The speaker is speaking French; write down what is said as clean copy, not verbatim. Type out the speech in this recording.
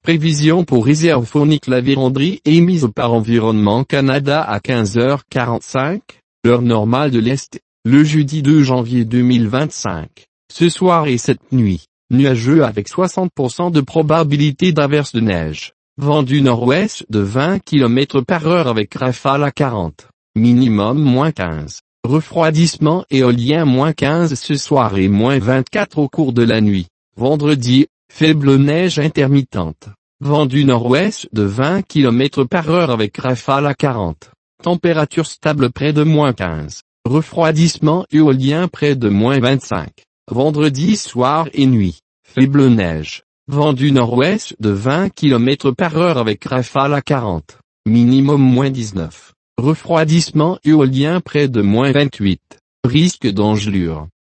Prévision pour réserve phonique. La vérandrie émise par Environnement Canada à 15h45, heure normale de l'Est, le jeudi 2 janvier 2025. Ce soir et cette nuit, nuageux avec 60% de probabilité d'averse de neige. Vent du nord-ouest de 20 km/h avec rafale à 40. Minimum -15. Refroidissement éolien -15 ce soir et -24 au cours de la nuit. Vendredi, faible neige intermittente. Vent du nord-ouest de 20 km/h avec rafale à 40. Température stable près de -15. Refroidissement éolien près de -25. Vendredi soir et nuit, faible neige. Vent du nord-ouest de 20 km/h avec rafale à 40. Minimum -19. Refroidissement éolien près de -28. Risque d'engelure.